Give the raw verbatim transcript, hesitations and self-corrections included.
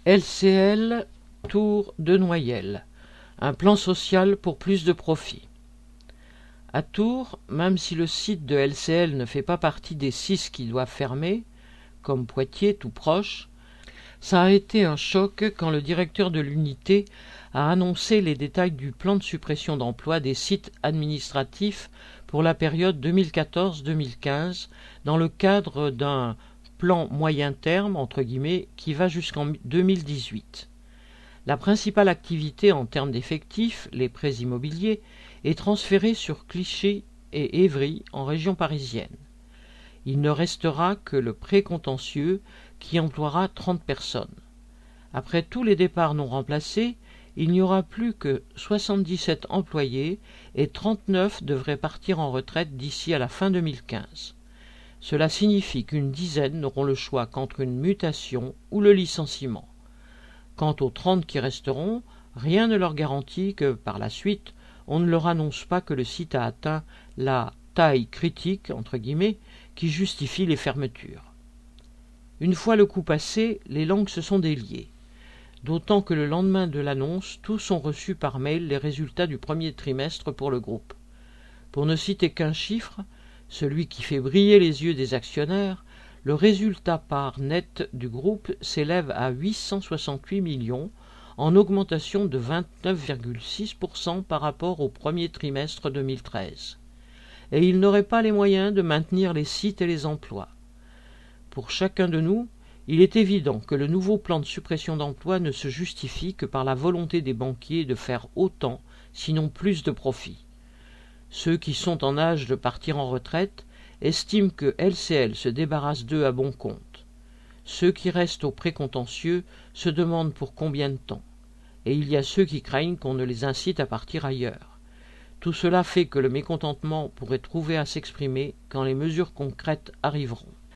L C L Tour de Noyelles, un plan social pour plus de profit. À Tours, même si le site de L C L ne fait pas partie des six qui doivent fermer, comme Poitiers tout proche, ça a été un choc quand le directeur de l'unité a annoncé les détails du plan de suppression d'emplois des sites administratifs pour la période deux mille quatorze deux mille quinze dans le cadre d'un plan moyen terme, entre guillemets, qui va jusqu'en deux mille dix-huit. La principale activité en termes d'effectifs, les prêts immobiliers, est transférée sur Clichy et Évry en région parisienne. Il ne restera que le prêt contentieux qui emploiera trente personnes. Après tous les départs non remplacés, il n'y aura plus que soixante-dix-sept employés et trente-neuf devraient partir en retraite d'ici à la fin deux mille quinze. Cela signifie qu'une dizaine n'auront le choix qu'entre une mutation ou le licenciement. Quant aux trente qui resteront, rien ne leur garantit que, par la suite, on ne leur annonce pas que le site a atteint la taille critique, entre guillemets, qui justifie les fermetures. Une fois le coup passé, les langues se sont déliées, d'autant que le lendemain de l'annonce, tous ont reçu par mail les résultats du premier trimestre pour le groupe. Pour ne citer qu'un chiffre, celui qui fait briller les yeux des actionnaires, le résultat par net du groupe s'élève à huit cent soixante-huit millions, en augmentation de vingt-neuf virgule six pour cent par rapport au premier trimestre deux mille treize. Et il n'aurait pas les moyens de maintenir les sites et les emplois. Pour chacun de nous, il est évident que le nouveau plan de suppression d'emplois ne se justifie que par la volonté des banquiers de faire autant, sinon plus de profit. Ceux qui sont en âge de partir en retraite estiment que L C L se débarrasse d'eux à bon compte. Ceux qui restent au précontentieux se demandent pour combien de temps, et il y a ceux qui craignent qu'on ne les incite à partir ailleurs. Tout cela fait que le mécontentement pourrait trouver à s'exprimer quand les mesures concrètes arriveront.